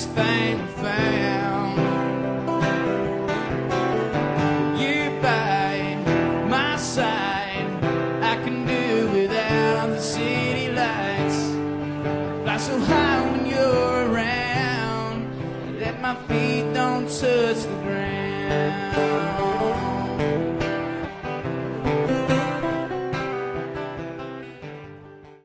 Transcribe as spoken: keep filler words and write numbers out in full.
best thing we found. You by my side, I can do without the city lights. Fly so high when you're around that my feet don't touch the ground.